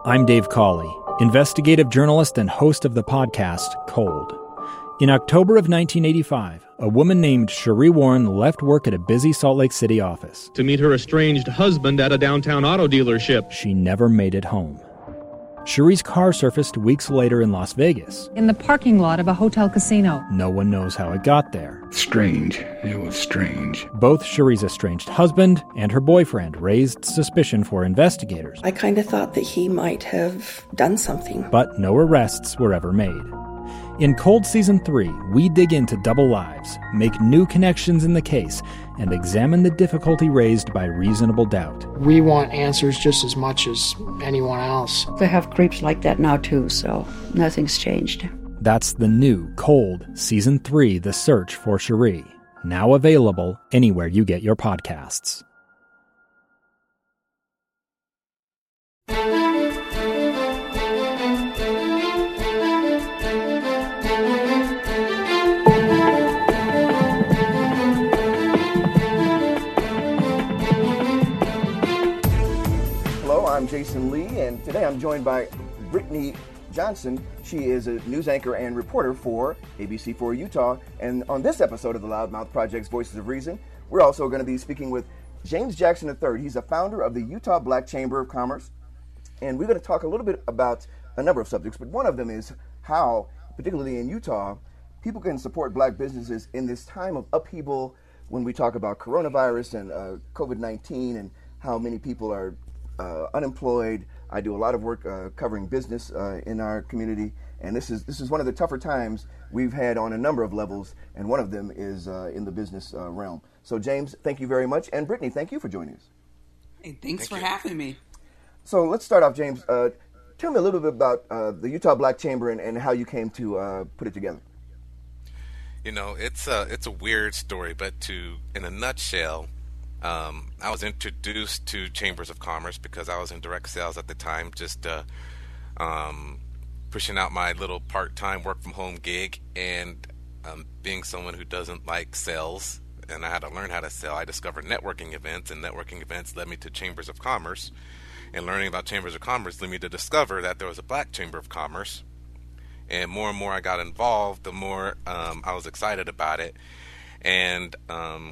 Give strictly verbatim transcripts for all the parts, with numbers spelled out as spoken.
I'm Dave Cawley, investigative journalist and host of the podcast Cold. In October of nineteen eighty-five, a woman named Cherie Warren left work at a busy Salt Lake City office to meet her estranged husband at a downtown auto dealership. She never made it home. Cherie's car surfaced weeks later in Las Vegas. In the parking lot of a hotel casino. No one knows how it got there. Strange. It was strange. Both Cherie's estranged husband and her boyfriend raised suspicion for investigators. I kind of thought that he might have done something. But no arrests were ever made. In Cold Season three, we dig into double lives, make new connections in the case, and examine the difficulty raised by reasonable doubt. We want answers just as much as anyone else. They have creeps like that now too, so nothing's changed. That's the new Cold Season three, The Search for Cherie, now available anywhere you get your podcasts. I'm Jason Lee, and today I'm joined by Brittany Johnson. She is a news anchor and reporter for A B C four Utah. And on this episode of the Loudmouth Project's Voices of Reason, we're also going to be speaking with James Jackson the third. He's a founder of the Utah Black Chamber of Commerce. And we're going to talk a little bit about a number of subjects, but one of them is how, particularly in Utah, people can support black businesses in this time of upheaval when we talk about coronavirus and uh, covid nineteen and how many people are Uh, unemployed. I do a lot of work uh, covering business uh, in our community, and this is this is one of the tougher times we've had on a number of levels, and one of them is uh, in the business uh, realm. So, James, thank you very much, and Brittany, thank you for joining us. Hey, thanks thank for you. having me. So let's start off, James. Uh, tell me a little bit about uh, the Utah Black Chamber and, and how you came to uh, put it together. You know, it's a it's a weird story, but to in a nutshell. Um, I was introduced to Chambers of Commerce because I was in direct sales at the time, just uh, um, pushing out my little part-time work-from-home gig, and um, being someone who doesn't like sales, and I had to learn how to sell. I discovered networking events, and networking events led me to Chambers of Commerce, and learning about Chambers of Commerce led me to discover that there was a Black Chamber of Commerce, and more and more I got involved, the more um, I was excited about it, and um,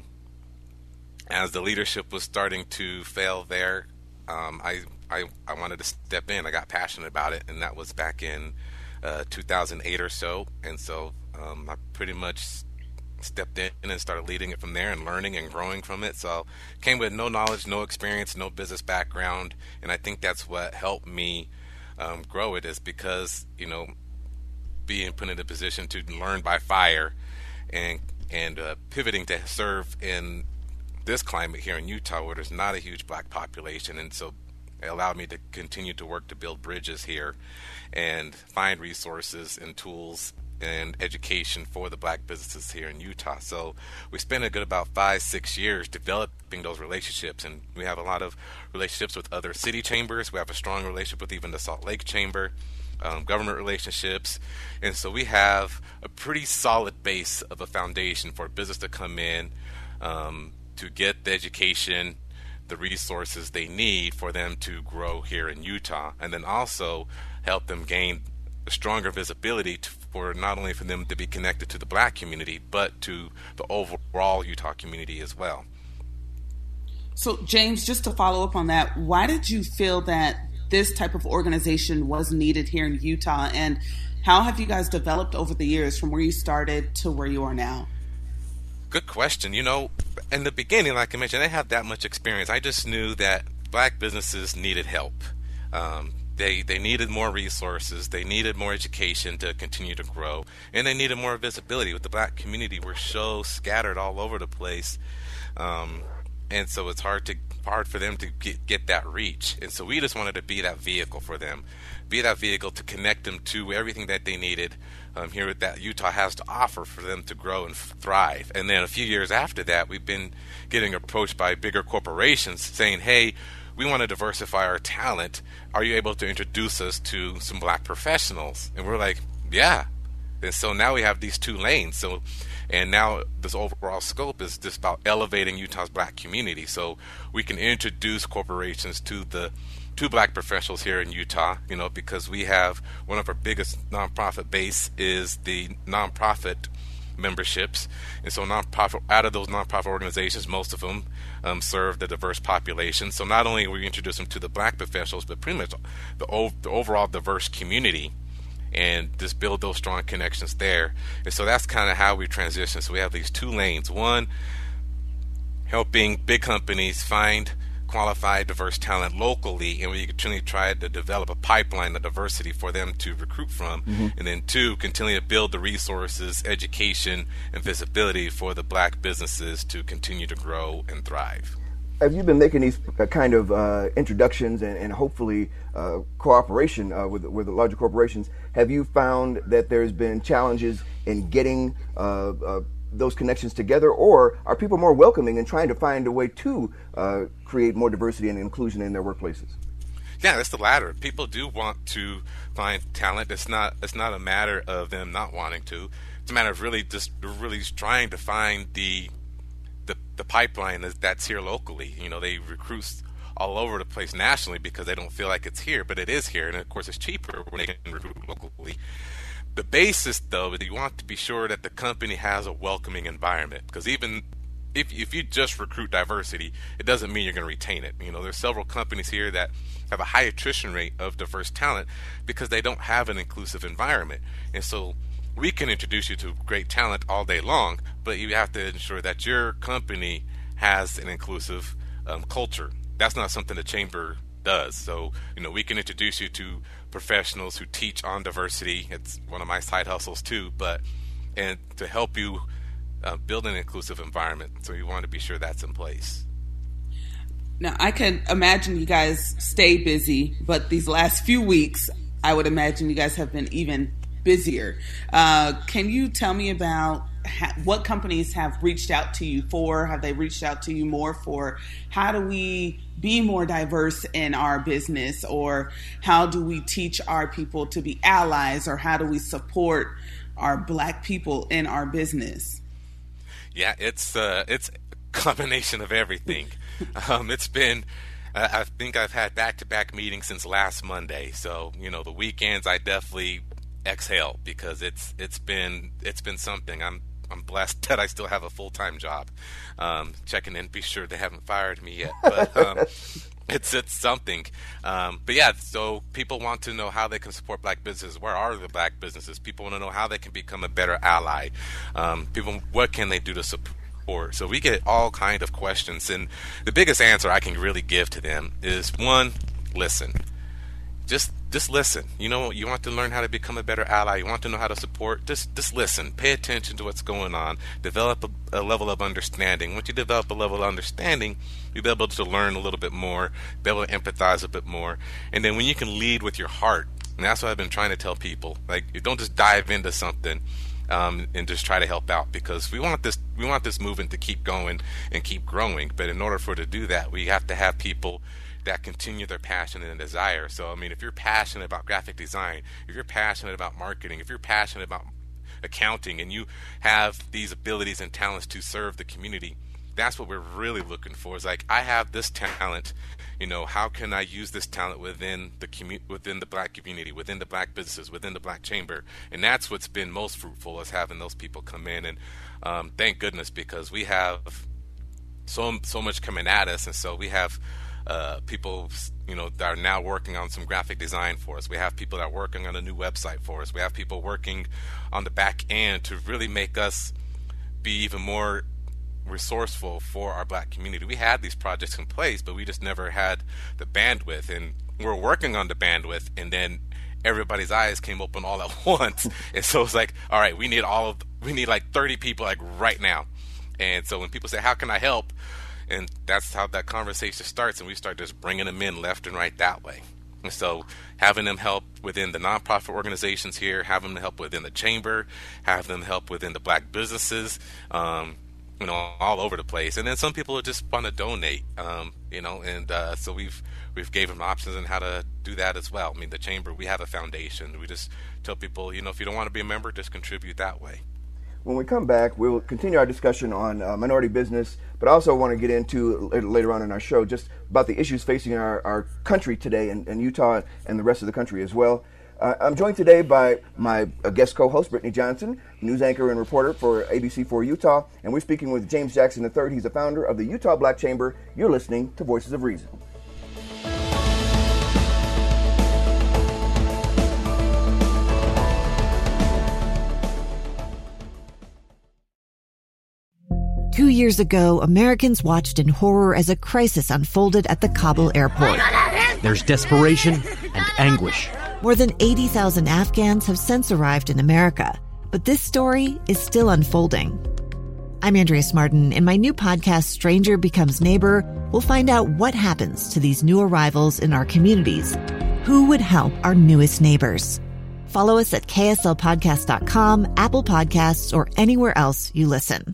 as the leadership was starting to fail there, um, I, I I wanted to step in. I got passionate about it, and that was back in uh, two thousand eight or so. And so um, I pretty much stepped in and started leading it from there and learning and growing from it. So came with no knowledge, no experience, no business background, and I think that's what helped me um, grow it, is because, you know, being put in a position to learn by fire and and uh, pivoting to serve in this climate here in Utah where there's not a huge black population, and so it allowed me to continue to work to build bridges here and find resources and tools and education for the black businesses here in Utah. So we spent a good about five, six years developing those relationships, and we have a lot of relationships with other city chambers. We have a strong relationship with even the Salt Lake Chamber, um, government relationships, and so we have a pretty solid base of a foundation for business to come in um, to get the education, the resources they need for them to grow here in Utah, and then also help them gain a stronger visibility to, for not only for them to be connected to the black community, but to the overall Utah community as well. So, James, just to follow up on that, why did you feel that this type of organization was needed here in Utah, and how have you guys developed over the years from where you started to where you are now? Good question. You know, in the beginning, like I mentioned, I didn't have that much experience. I just knew that black businesses needed help. Um, they they needed more resources. They needed more education to continue to grow. And they needed more visibility. With the black community, we're so scattered all over the place. Um, and so it's hard to hard for them to get, get that reach. And so we just wanted to be that vehicle for them. Be that vehicle to connect them to everything that they needed um, here that Utah has to offer for them to grow and thrive. And then a few years after that, we've been getting approached by bigger corporations saying, hey, we want to diversify our talent. Are you able to introduce us to some black professionals? And we're like, yeah. And so now we have these two lanes. So, and now this overall scope is just about elevating Utah's black community. So we can introduce corporations to the two black professionals here in Utah, you know, because we have one of our biggest nonprofit base is the nonprofit memberships. And so nonprofit, out of those nonprofit organizations, most of them um, serve the diverse population. So not only we introduce them to the black professionals, but pretty much the, o- the overall diverse community, and just build those strong connections there. And so that's kind of how we transition. So we have these two lanes. One, helping big companies find qualified, diverse talent locally, and we continually try to develop a pipeline of diversity for them to recruit from. Mm-hmm. And then two, continue to build the resources, education, and visibility for the black businesses to continue to grow and thrive. Have you been making these uh, kind of uh, introductions and, and hopefully uh, cooperation uh, with with the larger corporations? Have you found that there's been challenges in getting uh, uh, those connections together, or are people more welcoming and trying to find a way to uh, create more diversity and inclusion in their workplaces? Yeah, that's the latter. People do want to find talent. It's not it's not a matter of them not wanting to. It's a matter of really just really trying to find the the, the pipeline that's here locally. You know, they recruit all over the place nationally because they don't feel like it's here, but it is here, and of course it's cheaper when they can recruit locally. The basis, though, is you want to be sure that the company has a welcoming environment, because even if if you just recruit diversity, it doesn't mean you're going to retain it. You know, there's several companies here that have a high attrition rate of diverse talent because they don't have an inclusive environment. And so we can introduce you to great talent all day long, but you have to ensure that your company has an inclusive um, culture. That's not something the chamber does. So, you know, we can introduce you to professionals who teach on diversity. It's one of my side hustles too, but and to help you uh, build an inclusive environment. So you want to be sure that's in place. Now, I can imagine you guys stay busy, but these last few weeks, I would imagine you guys have been even busier. Uh, can you tell me about ha- what companies have reached out to you for? Have they reached out to you more for how do we be more diverse in our business, or how do we teach our people to be allies, or how do we support our black people in our business? Yeah, it's uh, it's a combination of everything. um, it's been, uh, I think I've had back-to-back meetings since last Monday. So, you know, the weekends I definitely exhale because it's it's been it's been something. I'm I'm blessed that I still have a full-time job. Um, checking in, be sure they haven't fired me yet. But um, it's it's something. Um, but yeah, so people want to know how they can support black businesses. Where are the black businesses? People want to know how they can become a better ally. Um, people, what can they do to support? So we get all kind of questions, and the biggest answer I can really give to them is one: listen. Just just listen. You know, you want to learn how to become a better ally. You want to know how to support. Just just listen. Pay attention to what's going on. Develop a, a level of understanding. Once you develop a level of understanding, you'll be able to learn a little bit more, be able to empathize a bit more. And then when you can lead with your heart, and that's what I've been trying to tell people. Like, you don't just dive into something um, and just try to help out, because we want this we want this movement to keep going and keep growing. But in order for it to do that, we have to have people that continue their passion and desire. So, I mean, if you're passionate about graphic design, if you're passionate about marketing, if you're passionate about accounting, and you have these abilities and talents to serve the community, that's what we're really looking for. Is like, I have this talent, you know, how can I use this talent within the commu- within the black community, within the black businesses, within the black chamber? And that's what's been most fruitful, is having those people come in. And um, thank goodness, because we have so so much coming at us, and so we have Uh, people, you know, that are now working on some graphic design for us. We have people that are working on a new website for us. We have people working on the back end to really make us be even more resourceful for our black community. We had these projects in place, but we just never had the bandwidth. And we're working on the bandwidth, and then everybody's eyes came open all at once. And so it's like, all right, we need all of, we need like thirty people like right now. And so when people say, how can I help? And that's how that conversation starts, and we start just bringing them in left and right that way. And so having them help within the nonprofit organizations here, having them help within the chamber, have them help within the black businesses, um, you know, all over the place. And then some people just want to donate, um, you know, and uh, so we've we've gave them options on how to do that as well. I mean, the chamber, we have a foundation. We just tell people, you know, if you don't want to be a member, just contribute that way. When we come back, we'll continue our discussion on uh, minority business, but I also want to get into later on in our show just about the issues facing our, our country today and, and Utah and the rest of the country as well. Uh, I'm joined today by my uh, guest co-host, Brittany Johnson, news anchor and reporter for A B C four Utah, and we're speaking with James Jackson the third. He's the founder of the Utah Black Chamber. You're listening to Voices of Reason. Two years ago, Americans watched in horror as a crisis unfolded at the Kabul airport. There's desperation and anguish. More than eighty thousand Afghans have since arrived in America, but this story is still unfolding. I'm Andrea Smartin. In my new podcast, Stranger Becomes Neighbor, we'll find out what happens to these new arrivals in our communities. Who would help our newest neighbors? Follow us at K S L podcast dot com, Apple Podcasts, or anywhere else you listen.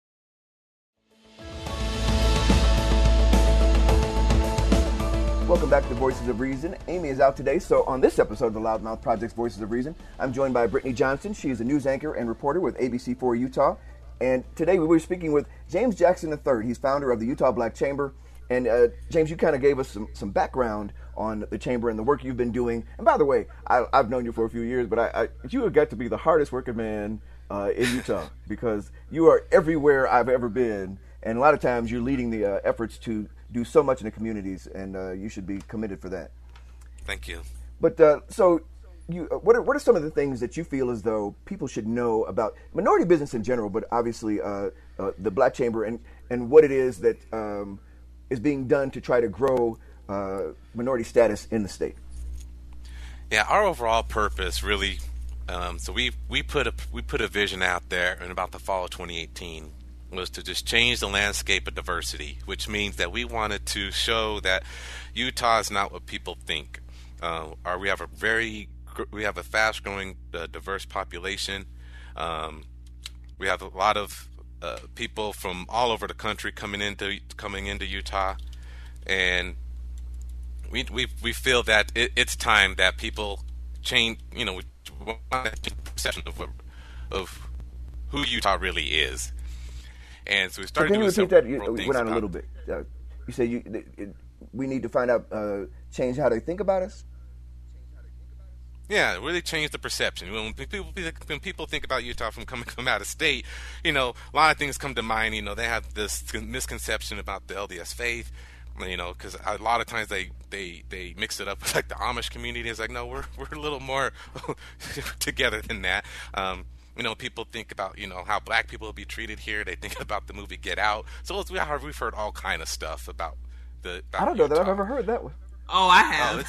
Welcome back to Voices of Reason. Amy is out today, so on this episode of the Loudmouth Project's Voices of Reason, I'm joined by Brittany Johnson. She is a news anchor and reporter with A B C four Utah. And today we were speaking with James Jackson the third. He's founder of the Utah Black Chamber. And uh, James, you kind of gave us some, some background on the chamber and the work you've been doing. And by the way, I, I've known you for a few years, but I, I, you have got to be the hardest working man uh, in Utah because you are everywhere I've ever been. And a lot of times you're leading the uh, efforts to do so much in the communities, and uh, you should be commended for that. Thank you. But uh, so, you, uh, what are what are some of the things that you feel as though people should know about minority business in general, but obviously uh, uh, the Black Chamber and, and what it is that um, is being done to try to grow uh, minority status in the state? Yeah, our overall purpose really. Um, so we we put a we put a vision out there in about the fall of twenty eighteen. Was to just change the landscape of diversity, which means that we wanted to show that Utah is not what people think. Uh, or we have a very, we have a fast-growing, uh, diverse population. Um, we have a lot of uh, people from all over the country coming into coming into Utah, and we we we feel that it, it's time that people change. You know, we want to change the perception of of who Utah really is. And so we started. So can you doing repeat that? You went on about, a little bit. Uh, you said you it, it, we need to find out, uh, change how they think about us. Yeah, really change the perception. When people when people think about Utah from coming from out of state, you know, a lot of things come to mind. You know, they have this misconception about the L D S faith. You know, because a lot of times they, they, they mix it up with like the Amish community. It's like, no, we're we're a little more together than that. Um, You know, people think about, you know, how black people will be treated here. They think about the movie Get Out. So it's, we've heard all kind of stuff about the. About I don't know Utah. that I've ever heard that one. Oh, I have.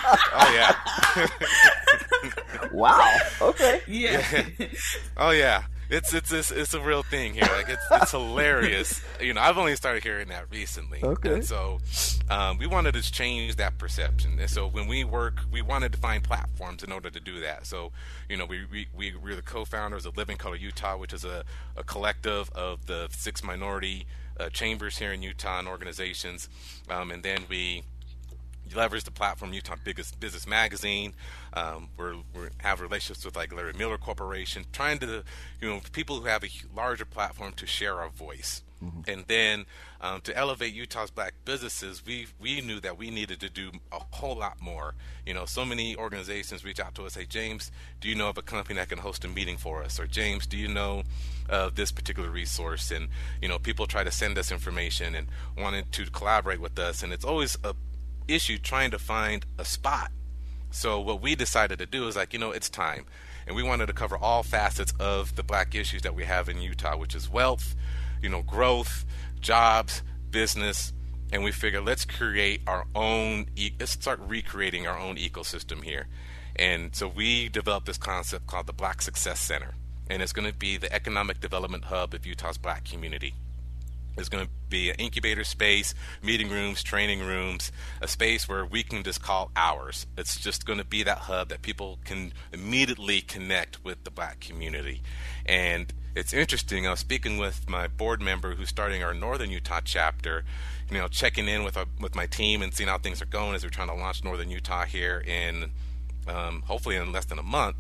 Oh, oh yeah. Wow. Okay. Yeah. Oh yeah. It's it's it's it's a real thing here. Like it's it's hilarious. You know, I've only started hearing that recently. Okay. And so um, we wanted to change that perception. And so when we work, we wanted to find platforms in order to do that. So you know, we we we we're the co-founders of Living Color Utah, which is a, a collective of the six minority uh, chambers here in Utah and organizations. Um, and then we leverage the platform Utah Biggest Business Magazine. Um, we're we have relationships with like Larry Miller Corporation, trying to, you know, people who have a larger platform to share our voice. Mm-hmm. And then um, to elevate Utah's black businesses, we we knew that we needed to do a whole lot more. You know, so many organizations reach out to us, say, James, do you know of a company that can host a meeting for us? Or James, do you know of this particular resource? And, you know, people try to send us information and wanted to collaborate with us. And it's always a issue trying to find a spot. So what we decided to do is like, you know, it's time. And we wanted to cover all facets of the black issues that we have in Utah, which is wealth, you know, growth, jobs, business. And we figured let's create our own, e- let's start recreating our own ecosystem here. And so we developed this concept called the Black Success Center. And it's going to be the economic development hub of Utah's black community. There's going to be an incubator space, meeting rooms, training rooms, a space where we can just call ours. It's just going to be that hub that people can immediately connect with the black community. And it's interesting, I was speaking with my board member who's starting our Northern Utah chapter, you know, checking in with our, with my team and seeing how things are going as we're trying to launch Northern Utah here in um, hopefully in less than a month.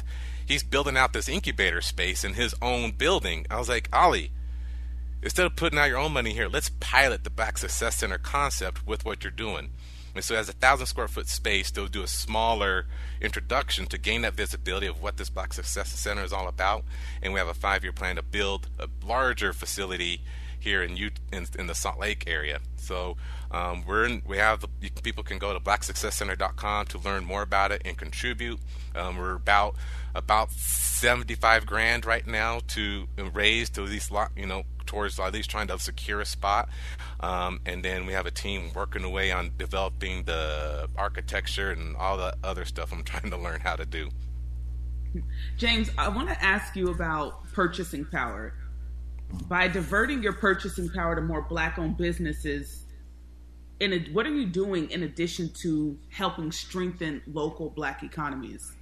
he's building out this incubator space in his own building. I was like, Ollie, instead of putting out your own money here, let's pilot the Black Success Center concept with what you're doing. And so as a thousand square foot space, they'll do a smaller introduction to gain that visibility of what this Black Success Center is all about. And we have a five-year plan to build a larger facility here in Utah, in, in the Salt Lake area. So um, we're in, we have people can go to black success center dot com to learn more about it and contribute. Um, we're about about seventy-five grand right now to raise to at least, you know, towards at least trying to secure a spot. Um, and then we have a team working away on developing the architecture and all the other stuff I'm trying to learn how to do. James, I want to ask you about purchasing power. By diverting your purchasing power to more Black-owned businesses, in a, what are you doing in addition to helping strengthen local Black economies?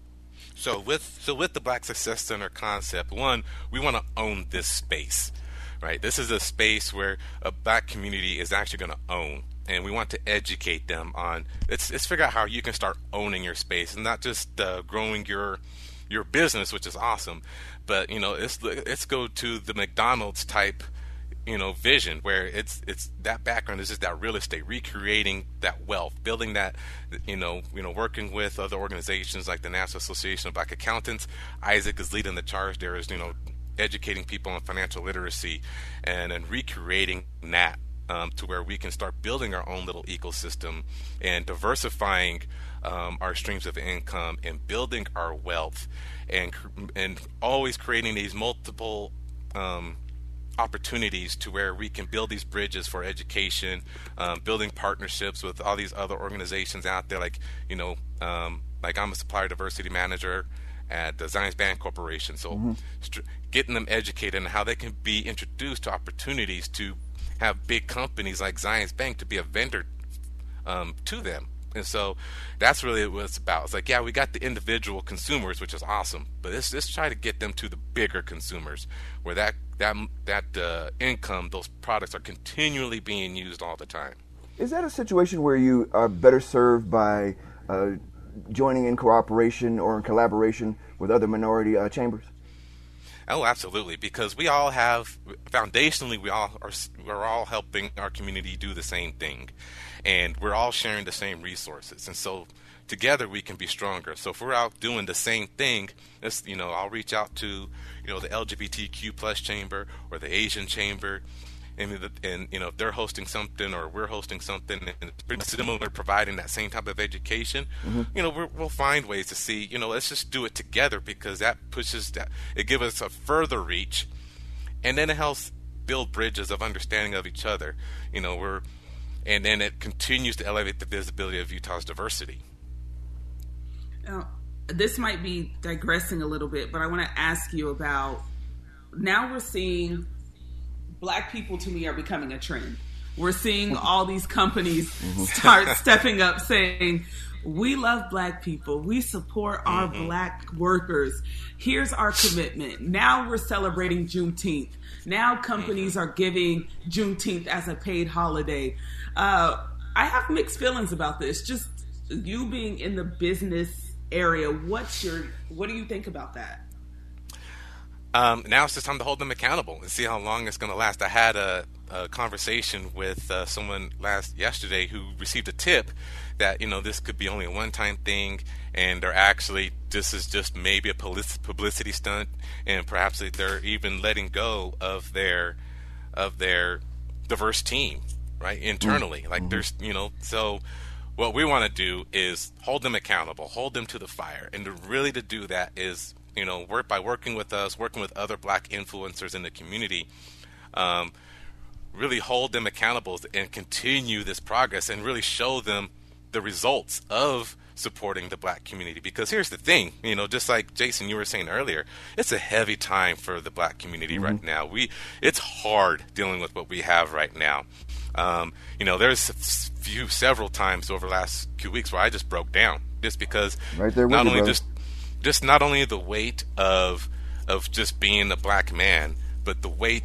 So with so with the Black Success Center concept, one, we want to own this space, right? This is a space where a Black community is actually going to own, and we want to educate them on. Let's let's figure out how you can start owning your space and not just uh, growing your your business, which is awesome, but you know, let's let's go to the McDonald's type, you know, vision where it's it's that background is just that real estate, recreating that wealth, building that, you know, you know, working with other organizations like the National Association of Black Accountants. Isaac is leading the charge there, is, you know, educating people on financial literacy and and recreating that um, to where we can start building our own little ecosystem and diversifying um, our streams of income and building our wealth and and always creating these multiple um, opportunities to where we can build these bridges for education, um, building partnerships with all these other organizations out there, like, you know, um, like I'm a supplier diversity manager at the Zions Bank Corporation. So mm-hmm. st- getting them educated on how they can be introduced to opportunities to have big companies like Zions Bank to be a vendor um, to them. And so that's really what it's about. It's like, yeah, we got the individual consumers, which is awesome, but let's, let's try to get them to the bigger consumers where that that that uh, income, those products are continually being used all the time. Is that a situation where you are better served by uh, joining in cooperation or in collaboration with other minority uh, chambers? Oh, absolutely, because we all have, foundationally, we all are, we're all helping our community do the same thing, and we're all sharing the same resources, and so together we can be stronger. So if we're out doing the same thing, it's, you know, I'll reach out to, you know, the L G B T Q plus chamber or the Asian chamber, and, and you know, if they're hosting something or we're hosting something and it's pretty similar, providing that same type of education, mm-hmm. you know, we're, we'll find ways to see, you know, let's just do it together, because that pushes that, it gives us a further reach, and then it helps build bridges of understanding of each other, you know, we're, and then it continues to elevate the visibility of Utah's diversity. Now, this might be digressing a little bit, but I want to ask you about, now we're seeing Black people, to me, are becoming a trend. We're seeing all these companies start stepping up saying, we love Black people. We support our mm-hmm. Black workers. Here's our commitment. Now we're celebrating Juneteenth. Now companies are giving Juneteenth as a paid holiday. Uh, I have mixed feelings about this. Just you being in the business area, what's your, what do you think about that? Um, now it's just time to hold them accountable and see how long it's going to last. I had a, a conversation with uh, someone last yesterday who received a tip that, you know, this could be only a one-time thing, and they're actually, this is just maybe a publicity stunt, and perhaps they're even letting go of their of their diverse team, right, internally. Mm-hmm. Like there's, you know, so what we want to do is hold them accountable, hold them to the fire, and to really to do that is, you know, work by working with us, working with other Black influencers in the community, um, really hold them accountable and continue this progress and really show them the results of supporting the Black community. Because here's the thing, you know, just like Jason, you were saying earlier, it's a heavy time for the Black community mm-hmm. right now. We, it's hard dealing with what we have right now. Um, you know, there's a few, several times over the last few weeks where I just broke down just because right there with not you, only bro. just just not only the weight of of just being a Black man, but the weight of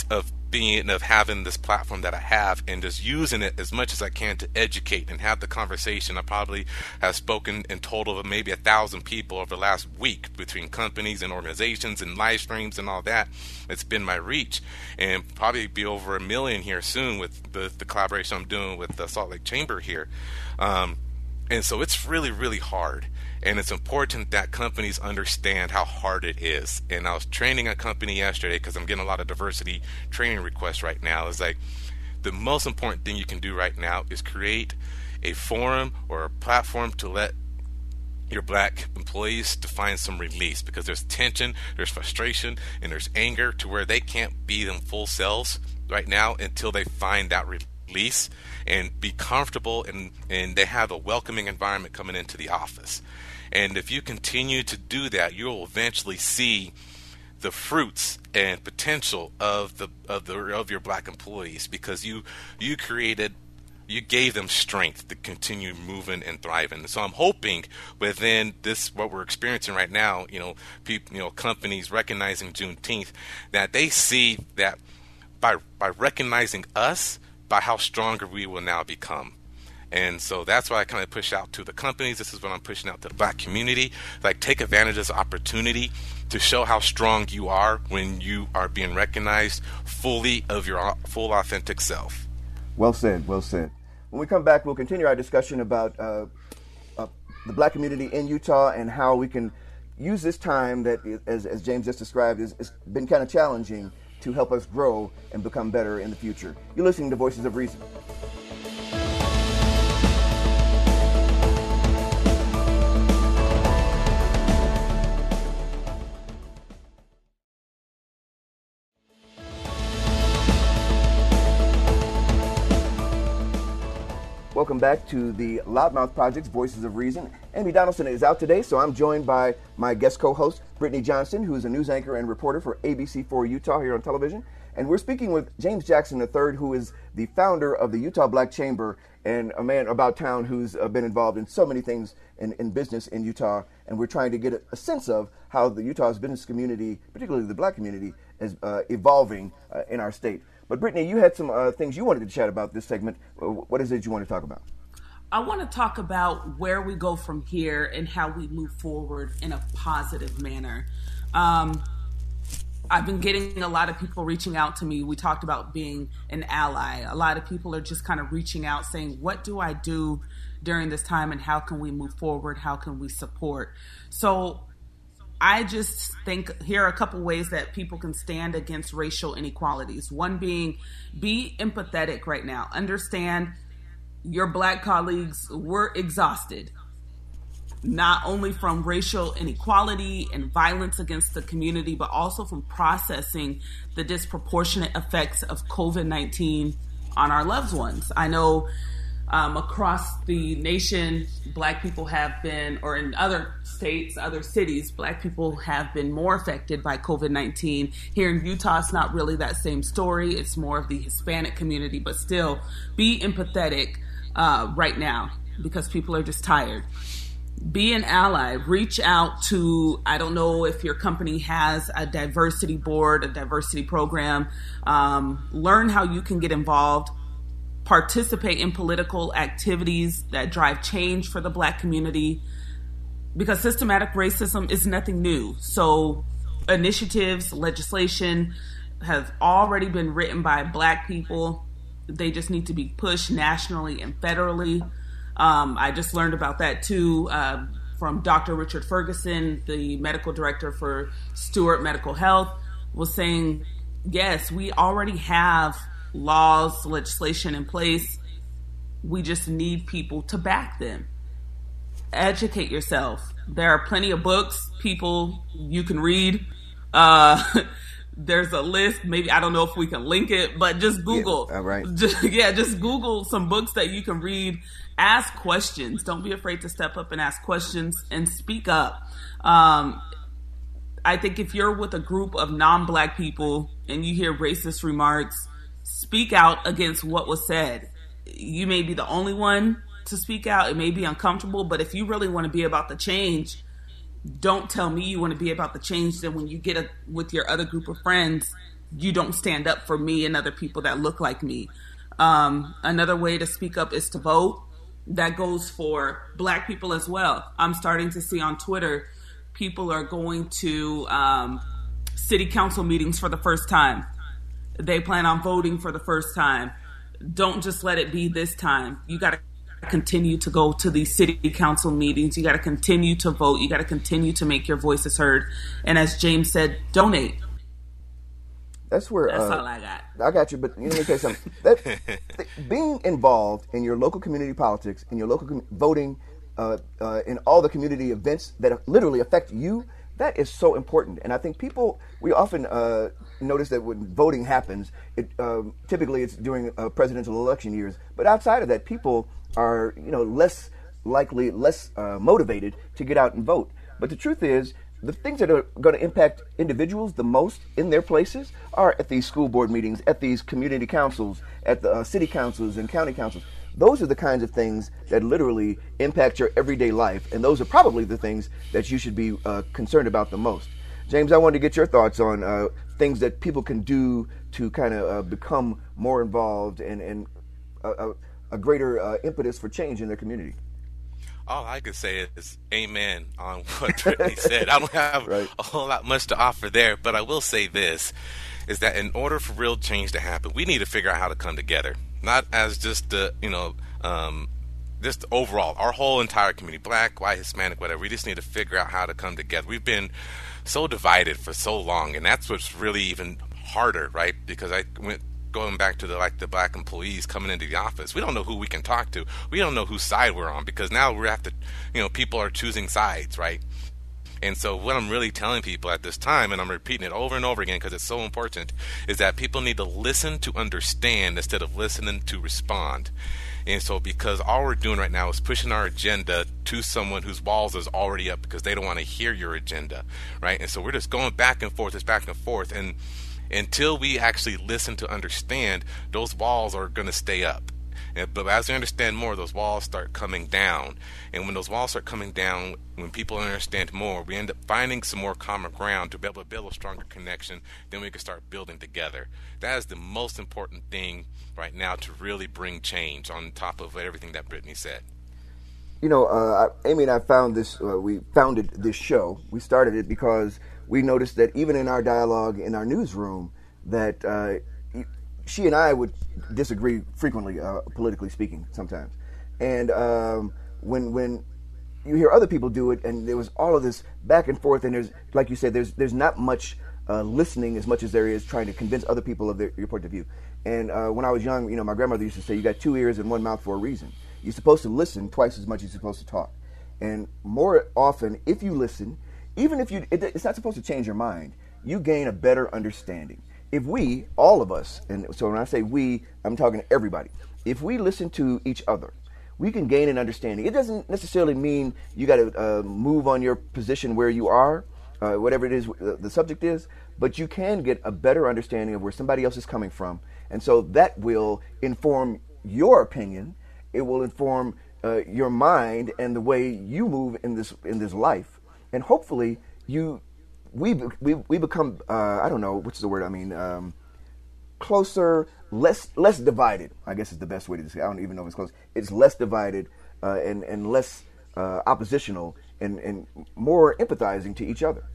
being of having this platform that I have and just using it as much as I can to educate and have the conversation. I probably have spoken in total of maybe a thousand people over the last week between companies and organizations and live streams and all that. It's been my reach, and probably be over a million here soon with the, the collaboration I'm doing with the Salt Lake Chamber here. Um, and so it's really, really hard. And it's important that companies understand how hard it is. And I was training a company yesterday because I'm getting a lot of diversity training requests right now. It's like the most important thing you can do right now is create a forum or a platform to let your black employees to find some release, because there's tension, there's frustration, and there's anger to where they can't be them full selves right now until they find that release and be comfortable and, and they have a welcoming environment coming into the office. And if you continue to do that, you'll eventually see the fruits and potential of the of the of your black employees, because you you created you gave them strength to continue moving and thriving. So I'm hoping within this what we're experiencing right now, you know, people, you know, companies recognizing Juneteenth, that they see that by by recognizing us, by how stronger we will now become. And so that's why I kind of push out to the companies. This is what I'm pushing out to the black community. Like, take advantage of this opportunity to show how strong you are when you are being recognized fully of your full authentic self. Well said, well said. When we come back, we'll continue our discussion about uh, uh, the black community in Utah and how we can use this time that, as, as James just described, has, has been kind of challenging to help us grow and become better in the future. You're listening to Voices of Reason. Welcome back to the Loudmouth Project's Voices of Reason. Amy Donaldson is out today, so I'm joined by my guest co-host, Brittany Johnston, who is a news anchor and reporter for A B C four Utah here on television. And we're speaking with James Jackson the third, who is the founder of the Utah Black Chamber and a man about town who's uh, been involved in so many things in, in business in Utah. And we're trying to get a, a sense of how the Utah's business community, particularly the black community, is uh, evolving uh, in our state. But Brittany, you had some uh, things you wanted to chat about this segment. What is it you want to talk about? I want to talk about where we go from here and how we move forward in a positive manner. Um, I've been getting a lot of people reaching out to me. We talked about being an ally. A lot of people are just kind of reaching out saying, what do I do during this time and how can we move forward? How can we support? So I just think here are a couple ways that people can stand against racial inequalities. One being, be empathetic right now. Understand your black colleagues were exhausted, not only from racial inequality and violence against the community, but also from processing the disproportionate effects of COVID nineteen on our loved ones. I know um, across the nation, black people have been, or in other states, other cities, black people have been more affected by COVID nineteen. Here in Utah, it's not really that same story. It's more of the Hispanic community, but still be empathetic uh, right now because people are just tired. Be an ally. Reach out to, I don't know if your company has a diversity board, a diversity program. Um, learn how you can get involved. Participate in political activities that drive change for the black community, because systematic racism is nothing new. So initiatives, legislation have already been written by black people. They just need to be pushed nationally and federally. Um, I just learned about that too uh, from Doctor Richard Ferguson, the medical director for Stewart Medical Health, was saying, yes, we already have laws, legislation in place. We just need people to back them. Educate yourself. There are plenty of books, people you can read. Uh, there's a list. Maybe, I don't know if we can link it, but just Google. Yeah, all right. Just, yeah, just Google some books that you can read. Ask questions. Don't be afraid to step up and ask questions and speak up. Um, I think if you're with a group of non-black people and you hear racist remarks, speak out against what was said. You may be the only one to speak out. It may be uncomfortable, but if you really want to be about the change, don't tell me you want to be about the change. Then when you get a, with your other group of friends, you don't stand up for me and other people that look like me. Um, another way to speak up is to vote. That goes for Black people as well. I'm starting to see on Twitter, people are going to um, city council meetings for the first time. They plan on voting for the first time. Don't just let it be this time. You got to continue to go to these city council meetings. You got to continue to vote. You got to continue to make your voices heard. And as James said, donate. That's where That's uh, all I got. I got you, but you know, let me tell you something. That, th- being involved in your local community politics, in your local com- voting, uh, uh, in all the community events that literally affect you, that is so important. And I think people, we often uh, notice that when voting happens, it um, typically it's during uh, presidential election years. But outside of that, people are, you know, less likely, less uh, motivated to get out and vote. But the truth is, the things that are going to impact individuals the most in their places are at these school board meetings, at these community councils, at the uh, city councils and county councils. Those are the kinds of things that literally impact your everyday life, and those are probably the things that you should be uh, concerned about the most. James, I wanted to get your thoughts on uh, things that people can do to kind of uh, become more involved and, and a, a greater uh, impetus for change in their community. All I could say is amen on what Brittany said. I don't have right. a whole lot much to offer there, but I will say this, is that in order for real change to happen, we need to figure out how to come together. Not as just the, you know, um, just overall, our whole entire community, Black, white, Hispanic, whatever. We just need to figure out how to come together. We've been so divided for so long, and that's what's really even harder, right? Because I went going back to the like the Black employees coming into the office, we don't know who we can talk to. We don't know whose side we're on, because now we have to, you know, people are choosing sides, right? And so what I'm really telling people at this time, and I'm repeating it over and over again because it's so important, is that people need to listen to understand instead of listening to respond. And so because all we're doing right now is pushing our agenda to someone whose walls is already up because they don't want to hear your agenda, right? And so we're just going back and forth, it's back and forth, and until we actually listen to understand, those walls are going to stay up. And, but as we understand more, those walls start coming down. And when those walls start coming down, when people understand more, we end up finding some more common ground to be able to build a stronger connection. Then we can start building together. That is the most important thing right now to really bring change on top of everything that Brittany said. You know, uh, Amy and I found this, uh, we founded this show. We started it because we noticed that even in our dialogue in our newsroom, that uh, she and I would disagree frequently, uh, politically speaking, sometimes. And um, when when you hear other people do it, and there was all of this back and forth, and there's, like you said, there's there's not much uh, listening as much as there is trying to convince other people of their, your point of view. And uh, when I was young, you know, my grandmother used to say, you got two ears and one mouth for a reason. You're supposed to listen twice as much as you're supposed to talk. And more often, if you listen, even if you, it, it's not supposed to change your mind, you gain a better understanding. If we, all of us, and so when I say we, I'm talking to everybody, if we listen to each other, we can gain an understanding. It doesn't necessarily mean you got to uh, move on your position where you are, uh, whatever it is uh, the subject is, but you can get a better understanding of where somebody else is coming from. And so that will inform your opinion. It will inform uh, your mind and the way you move in this in this life. And hopefully you we we we become uh, I don't know what's the word I mean um, closer, less less divided. I guess is the best way to say. I don't even know if it's close. It's less divided uh, and and less uh, oppositional and and more empathizing to each other.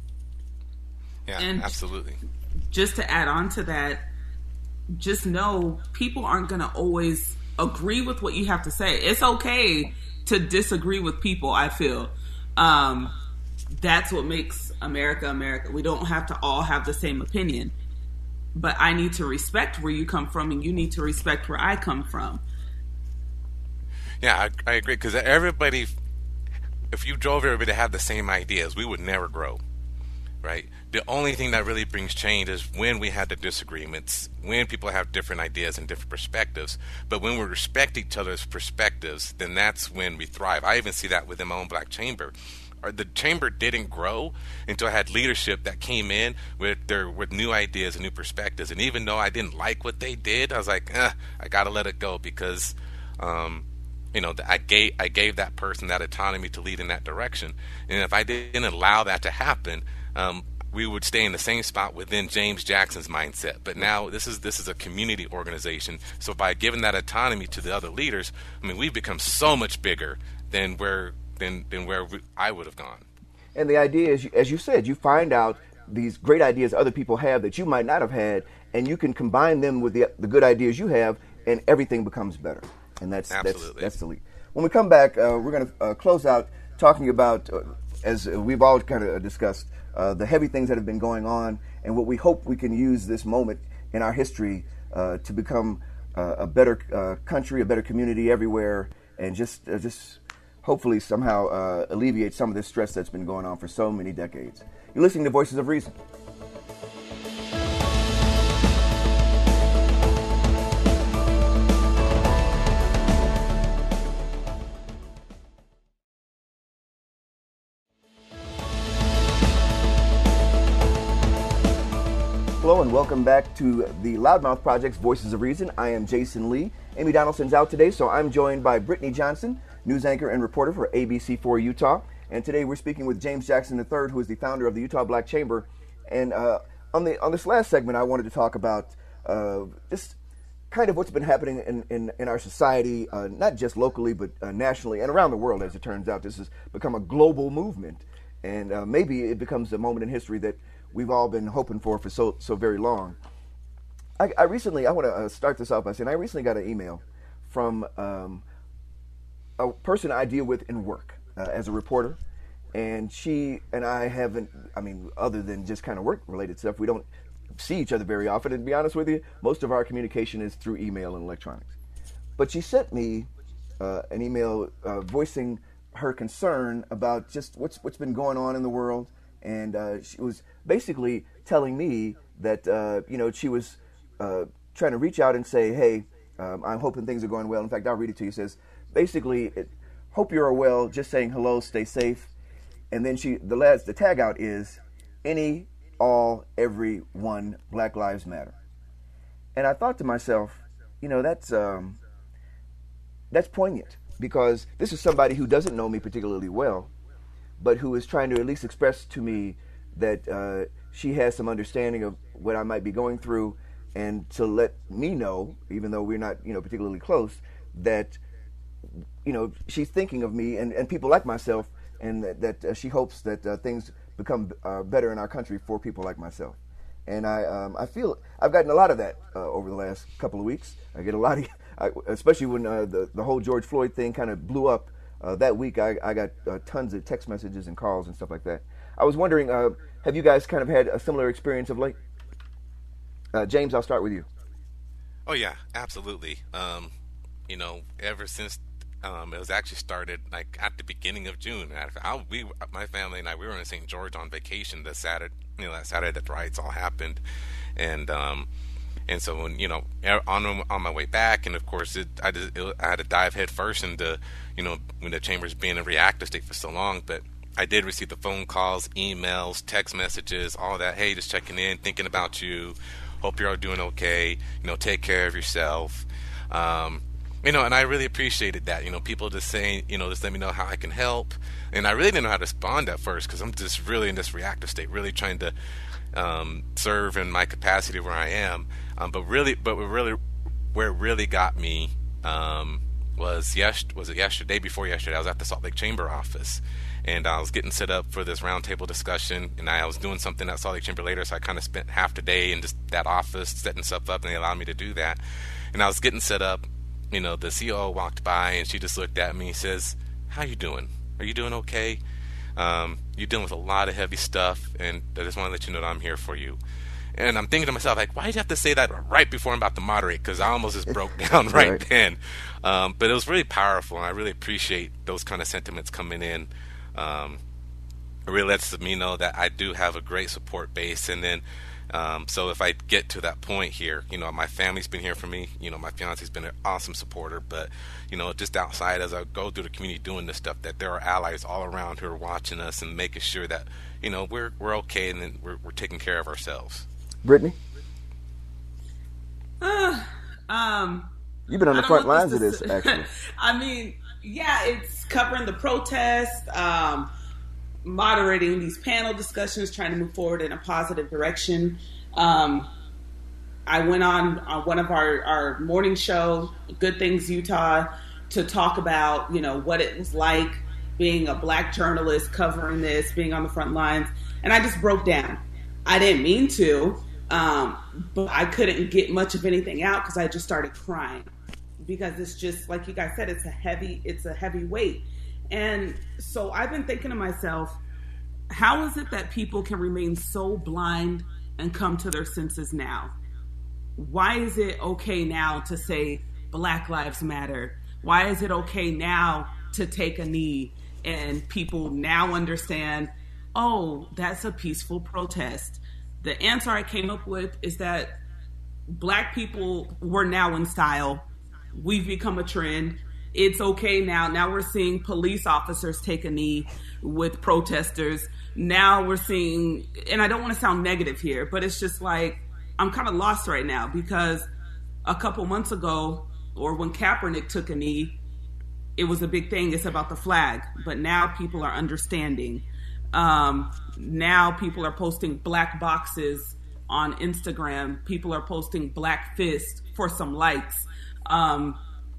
Yeah, and absolutely. Just to add on to that, just know people aren't going to always agree with what you have to say. It's okay to disagree with people, I feel. Um, that's what makes America America. We don't have to all have the same opinion. But I need to respect where you come from, and you need to respect where I come from. Yeah, I, I agree. Because everybody, if you drove everybody to have the same ideas, we would never grow. Right? The only thing that really brings change is when we have the disagreements, when people have different ideas and different perspectives. But when we respect each other's perspectives, then that's when we thrive. I even see that within my own Black chamber. The chamber didn't grow until I had leadership that came in with their with new ideas and new perspectives. And even though I didn't like what they did, I was like, eh, I got to let it go because, um, you know, I gave I gave that person that autonomy to lead in that direction. And if I didn't allow that to happen, um, we would stay in the same spot within James Jackson's mindset. But now this is this is a community organization. So by giving that autonomy to the other leaders, I mean, we've become so much bigger than where than than where we, I would have gone. And the idea is, as you said, you find out these great ideas other people have that you might not have had, and you can combine them with the the good ideas you have, and everything becomes better. And that's Absolutely. that's that's the lead. When we come back, uh, we're going to uh, close out talking about, uh, as we've all kind of discussed, uh, the heavy things that have been going on, and what we hope we can use this moment in our history uh, to become uh, a better uh, country, a better community everywhere, and just uh, just hopefully somehow uh, alleviate some of this stress that's been going on for so many decades. You're listening to Voices of Reason. Hello and welcome back to the Loudmouth Project's Voices of Reason. I am Jason Lee. Amy Donaldson's out today, so I'm joined by Brittany Johnson, news anchor and reporter for A B C four Utah. And today we're speaking with James Jackson the third, who is the founder of the Utah Black Chamber. And uh, on the on this last segment, I wanted to talk about uh, just kind of what's been happening in, in, in our society, uh, not just locally, but uh, nationally and around the world, as it turns out. This has become a global movement. And uh, maybe it becomes a moment in history that we've all been hoping for for so so very long. I, I recently, I want to uh, start this off by saying I recently got an email from um, a person I deal with in work uh, as a reporter, and she and I haven't, I mean, other than just kind of work-related stuff, we don't see each other very often, and to be honest with you, most of our communication is through email and electronics. But she sent me uh, an email uh, voicing her concern about just what's what's been going on in the world, and uh, she was basically telling me that uh, you know she was uh, trying to reach out and say, hey, um, I'm hoping things are going well. In fact, I'll read it to you. It says, basically, it, hope you're well, just saying hello, stay safe. And then she, the last, the tag out is, any, all, every, one, Black Lives Matter. And I thought to myself, you know, that's um, that's poignant, because this is somebody who doesn't know me particularly well, but who is trying to at least express to me that uh, she has some understanding of what I might be going through, and to let me know, even though we're not, you know, particularly close, that, you know, she's thinking of me and, and people like myself, and that, that uh, she hopes that uh, things become uh, better in our country for people like myself. And I um, I feel I've gotten a lot of that uh, over the last couple of weeks. I get a lot of, I, especially when uh, the, the whole George Floyd thing kind of blew up. Uh, that week, I, I got uh, tons of text messages and calls and stuff like that. I was wondering, uh, have you guys kind of had a similar experience of late? Uh, James, I'll start with you. Oh, yeah, absolutely. Um, you know, ever since um, it was actually started, like, at the beginning of June. I, we, my family and I, we were in Saint George on vacation the Saturday, you know, that Saturday that the riots all happened. And, um, And so when, you know, on on my way back, and of course, it, I, just, it, I had to dive head first into, you know, when the chamber's been in a reactive state for so long. But I did receive the phone calls, emails, text messages, all that. Hey, just checking in, thinking about you. Hope you're all doing okay. You know, take care of yourself. Um, you know, and I really appreciated that. You know, people just saying, you know, just let me know how I can help. And I really didn't know how to respond at first, because I'm just really in this reactive state, really trying to um, serve in my capacity where I am. Um, but really, but really, where it really got me um, was yes, was it yesterday? Before yesterday, I was at the Salt Lake Chamber office, and I was getting set up for this roundtable discussion. And I was doing something at Salt Lake Chamber later, so I kind of spent half the day in just that office setting stuff up, and they allowed me to do that. And I was getting set up. You know, the C E O walked by, and she just looked at me and says, "How you doing? Are you doing okay? Um, you're dealing with a lot of heavy stuff, and I just want to let you know that I'm here for you." And I'm thinking to myself, like, why did you have to say that right before I'm about to moderate? Because I almost just broke down right, right. then. Um, but it was really powerful, and I really appreciate those kind of sentiments coming in. Um, it really lets me know that I do have a great support base. And then, um, so if I get to that point here, you know, my family's been here for me. You know, my fiance's been an awesome supporter. But, you know, just outside as I go through the community doing this stuff, that there are allies all around who are watching us and making sure that, you know, we're we're okay, and then we're, we're taking care of ourselves. Brittany? Uh, um, You've been on the front lines of this, actually. I mean, yeah, it's covering the protest. Um, moderating these panel discussions, trying to move forward in a positive direction. Um, I went on, on one of our, our morning show, Good Things Utah, to talk about, you know, what it was like being a Black journalist covering this, being on the front lines. And I just broke down. I didn't mean to, um, but I couldn't get much of anything out because I just started crying. Because it's just, like you guys said, it's a heavy, it's a heavy weight. And so I've been thinking to myself, how is it that people can remain so blind and come to their senses now? Why is it okay now to say Black Lives Matter? Why is it okay now to take a knee? And people now understand, oh, that's a peaceful protest. The answer I came up with is that Black people were now in style. We've become a trend. It's okay now. Now we're seeing police officers take a knee with protesters. Now we're seeing, and I don't want to sound negative here, but it's just like, I'm kind of lost right now because a couple months ago, or when Kaepernick took a knee, it was a big thing. It's about the flag. But now people are understanding. Um, now people are posting black boxes on Instagram. People are posting black fist for some likes. Um,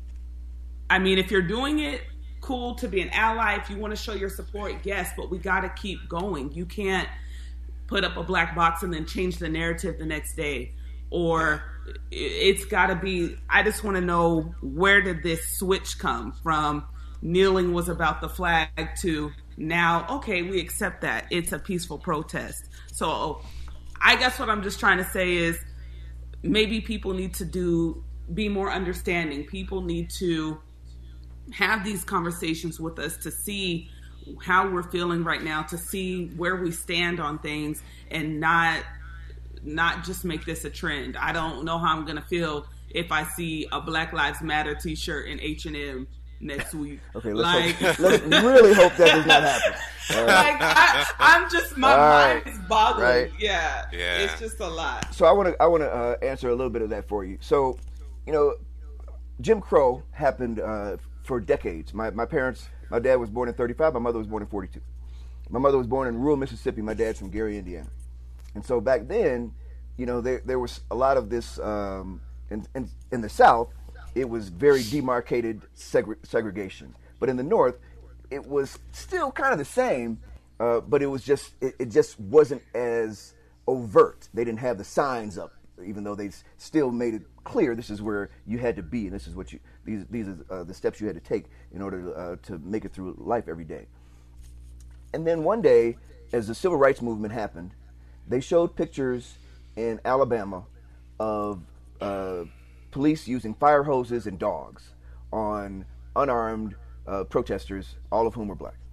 I mean, if you're doing it, cool to be an ally. If you want to show your support, yes, but we got to keep going. You can't put up a black box and then change the narrative the next day. Or it's got to be, I just want to know, where did this switch come from? Kneeling was about the flag to now, okay, we accept that. It's a peaceful protest. So I guess what I'm just trying to say is maybe people need to do, be more understanding. People need to have these conversations with us to see how we're feeling right now, to see where we stand on things, and not not just make this a trend. I don't know how I'm going to feel if I see a Black Lives Matter t-shirt in H and M next week. Okay, let's, like, hope, let's really hope that does not happen. All right. Like, I, I'm just, my All mind right. is boggling. Right. Yeah. Yeah. It's just a lot. So I want to I want to uh, answer a little bit of that for you. So, you know, Jim Crow happened uh, for decades. My my parents, my dad was born in thirty-five. My mother was born in forty-two. My mother was born in rural Mississippi. My dad's from Gary, Indiana. And so back then, you know, there there was a lot of this um, in, in in the South. It was very demarcated segre- segregation, but in the North, it was still kind of the same, uh, but it was just it, it just wasn't as overt. They didn't have the signs up, even though they still made it clear this is where you had to be and this is what you these these are uh, the steps you had to take in order to, uh, to make it through life every day. And then one day, as the civil rights movement happened, they showed pictures in Alabama of uh, police using fire hoses and dogs on unarmed uh, protesters, all of whom were black.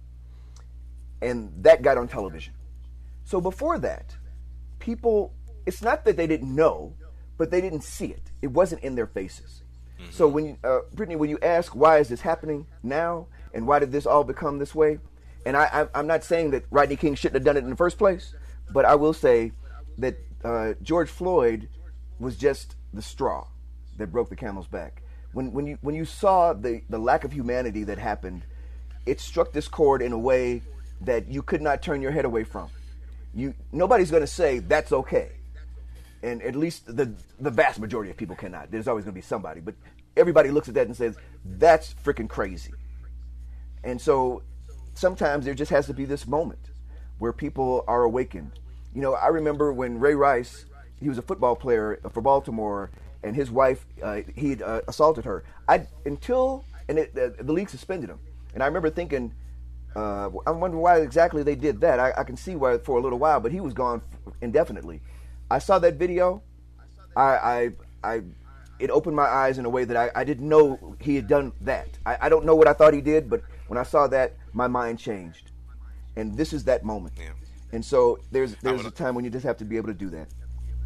And that got on television. So before that, people, it's not that they didn't know, but they didn't see it. It wasn't in their faces. Mm-hmm. So when you, uh, Brittany, when you ask why is this happening now, and why did this all become this way, and I, I, I'm not saying that Rodney King shouldn't have done it in the first place, but I will say that uh, George Floyd was just the straw that broke the camel's back. When when you when you saw the, the lack of humanity that happened, it struck this chord in a way that you could not turn your head away from. You nobody's going to say that's okay, and at least the the vast majority of people cannot. There's always going to be somebody, but everybody looks at that and says that's freaking crazy. And so sometimes there just has to be this moment where people are awakened. You know, I remember when Ray Rice, he was a football player for Baltimore, and his wife, uh, he had uh, assaulted her. I until and it, uh, the league suspended him. And I remember thinking, uh, I'm wondering why exactly they did that. I, I can see why for a little while, but he was gone indefinitely. I saw that video. I, I, I it opened my eyes in a way that I, I didn't know he had done that. I, I don't know what I thought he did, but when I saw that, my mind changed. And this is that moment. Yeah. And so there's there's a time when you just have to be able to do that.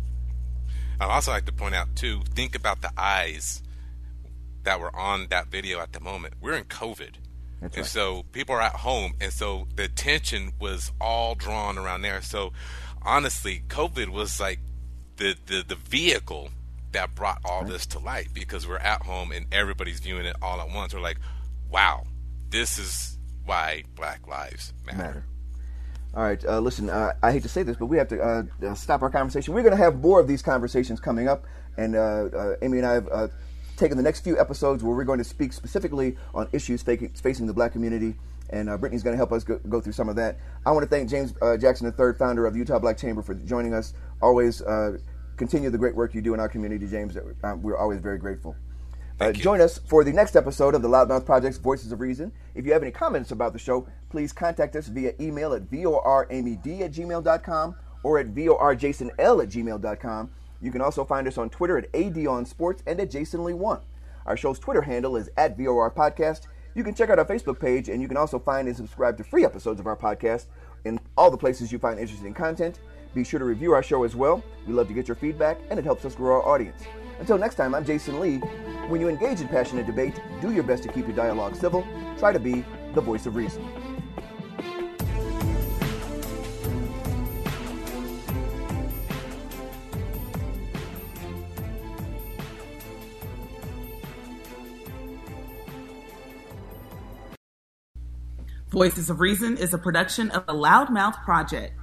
I'd also like to point out, too, think about the eyes that were on that video at the moment. We're in COVID. That's and right. So people are at home, and so the attention was all drawn around there. So honestly, COVID was like the, the, the vehicle that brought all right. this to light, because we're at home and everybody's viewing it all at once. We're like, wow, this is why Black Lives Matter. matter. All right, uh, listen, uh, I hate to say this, but we have to uh, uh, stop our conversation. We're going to have more of these conversations coming up, and uh, uh, Amy and I have uh, taken the next few episodes where we're going to speak specifically on issues facing the black community, and uh, Brittany's going to help us go, go through some of that. I want to thank James uh, Jackson the third, founder of the Utah Black Chamber, for joining us. Always uh, continue the great work you do in our community, James. Uh, we're always very grateful. Uh, join us for the next episode of the Loudmouth Project's Voices of Reason. If you have any comments about the show, please contact us via email at voramed at gmail dot com or at vorjasonl at gmail dot com. You can also find us on Twitter at adonsports and at jasonlee one. Our show's Twitter handle is at vorpodcast. You can check out our Facebook page, and you can also find and subscribe to free episodes of our podcast in all the places you find interesting content. Be sure to review our show as well. We love to get your feedback, and it helps us grow our audience. Until next time, I'm Jason Lee. When you engage in passionate debate, do your best to keep your dialogue civil. Try to be the voice of reason. Voices of Reason is a production of the Loudmouth Project.